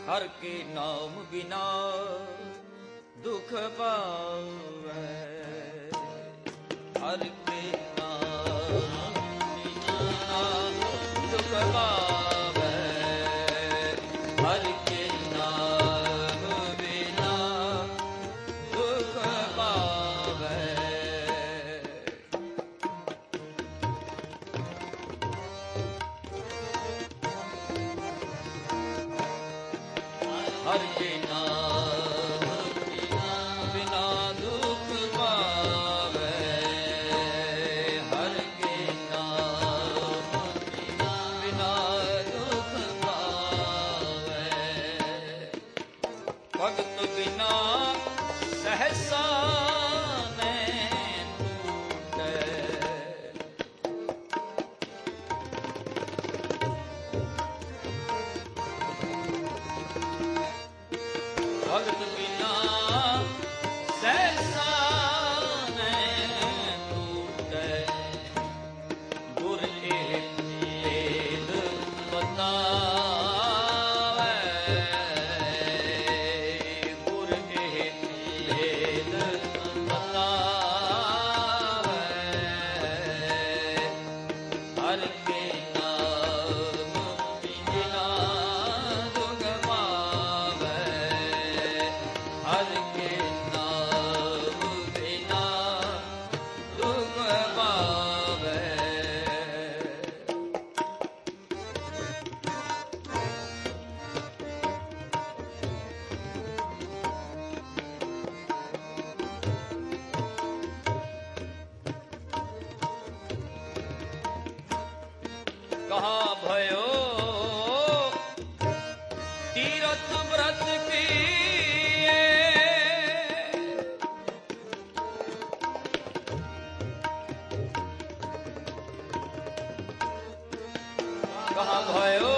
ਹਰ ਕੇ ਨਾਮ ਬਿਨਾ ਦੁਖ ਪਾਵੈ। ਹਰ ਕੇ ਨਾਮ ਬਿਨਾ ਦੁਖ ਪਾਵੈ। ਹਰ ਕੇ ਨਾਮ ਬਿਨਾ ਦੁਖ ਪਾਵੈ। ਹਰ ਕੇ ਨਾਮ ਬਿਨਾ ਦੁਖ ਪਾਵੈ। ਹਰ ਕੇ ਨਾਮ ਬਿਨਾ ਦੁਖ ਪਾਵੈ। ਭਗਤ ਬਿਨਾ ਸਹਸਾ ਨੈਣ ਟੂਟੈ। ਭਗਤ ਬਿਨਾ ਸਹਸਾ ਨੈਣ ਟੂਟੈ। ਗੁਰ ਇਹ ਭੇਦ ਬਤਾਵੈ। ਗੁਰ ਇਹ ਭੇਦ ਬਤਾਵੈ। ਹਰ ਕੇ ਨਾਮ ਬਿਨਾ ਦੁਖ ਪਾਵੈ। ਹਰ ਕੇ ਨਾਮ ਬਿਨਾ ਦੁਖ ਪਾਵੈ। ਕਹਾ ਭਇਓ ਤੀਰਥ ਬ੍ਰਤ ਕੀਏ। ਕਹਾ ਭਇਓ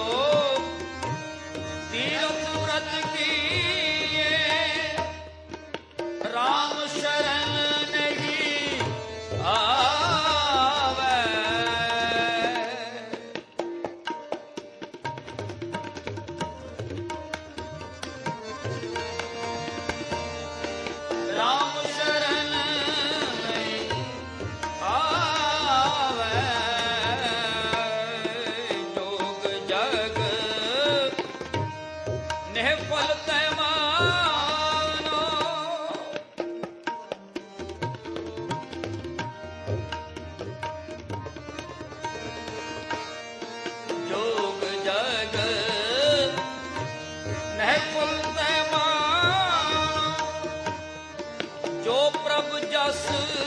ਤੀਰਥ ਬ੍ਰਤ ਕੀਏ। ਰਾਮ ਸ਼ਰਨ ਨਹੀਂ ਆਵੈ। ਰਾਮ ਸ਼ਰਨ ਨਹੀਂ ਆਵੈ। ਜੋਗ ਜਗ ਨਿਹਫਲ ਤੈ ਮਾਨੋ। ਜੋਗ ਜਗ ਨਿਹਫਲ ਤੈ ਮਾਨੋ। ਜੋ ਪ੍ਰਭ ਜਸ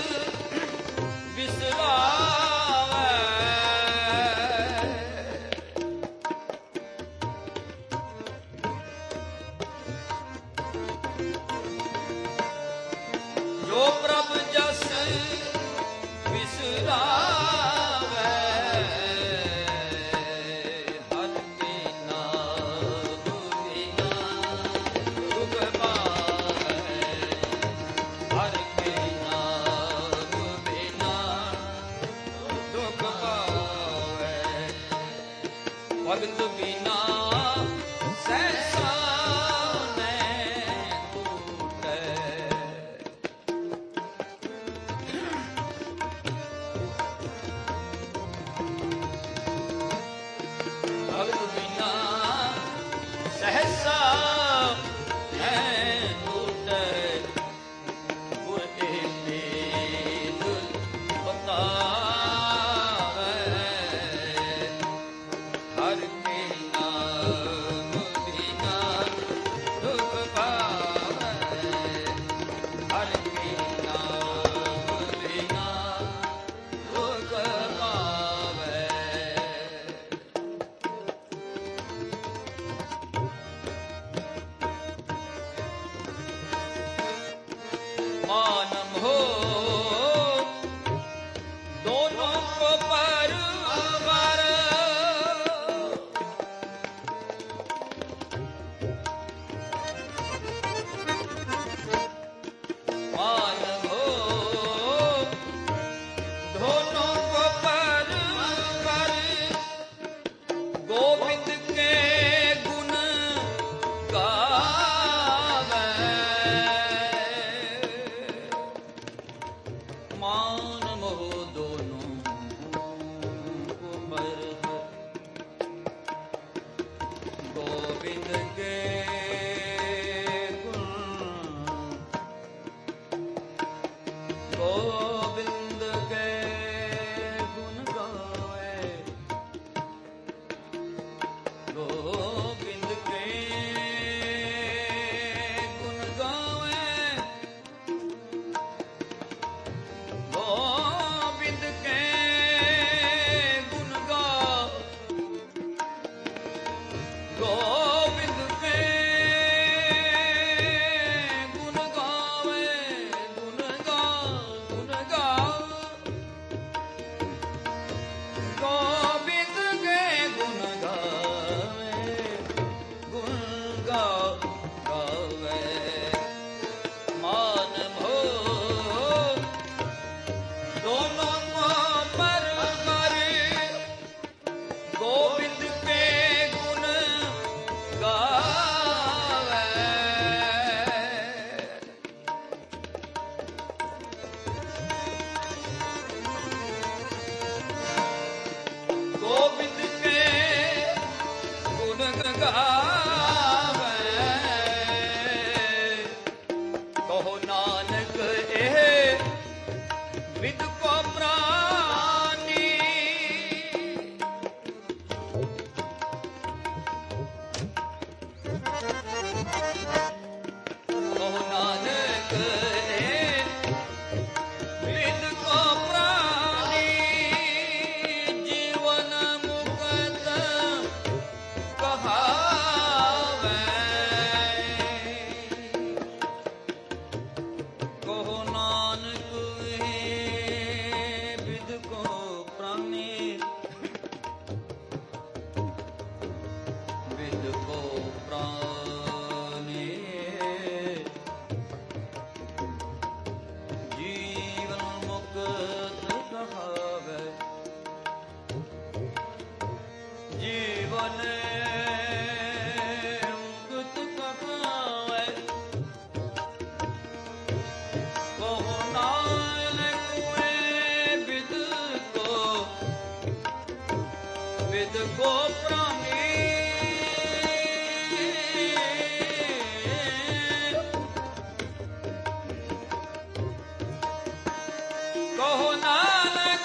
ਬਿਸਰਾਵੈ। गोविंद के गुण गोविंद के गुण गावे गोविंद के गुण गावे गोविंद के गुण गा गोविंद के गुण गावे गुण गा गुण गा गोविंद के गुण गावे गुण गा गावे मान भो दोनों को पर करे गोविंद के गुण गावे गोविंद के गुण गावे कहो नानक एह विद को प्राणी कहो नानक विद को प्राणी जीवन मुक्त कहावे कहो नानक विद को प्राणी विद को प्राणी जीवन मुक्त कहावे जीवन मुक्त कहावे कहो नानक विद को प्राणी कहो नानक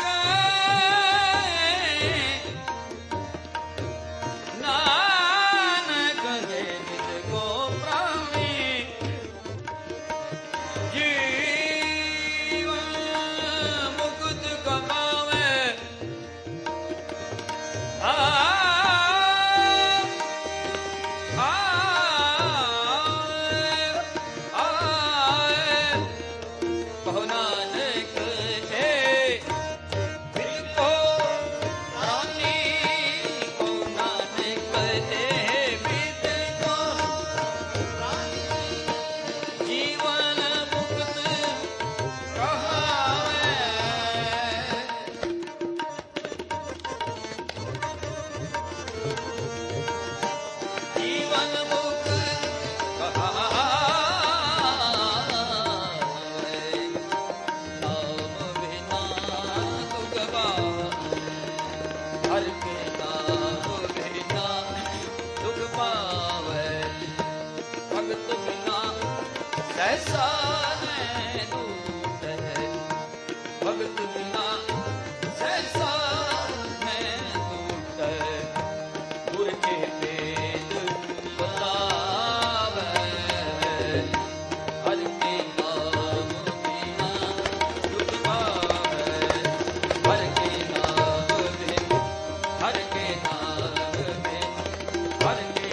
नानक विद को प्राणी जीवन मुक्त कहावे कहो नानक विद को प्राणी कहो नानक विद को जीवन मुक्त कहावे जीवन मुक्त कहावे नाम बिना दुख पावे हर के नाम बिना दुख पावे भगत बिना कैसा है दूत है भगत बिना कैसा है दूत है गुर के वेद बतावे हर के नाम बिना दुख पावे हर के नाम बिन हर के नाम बिन हर के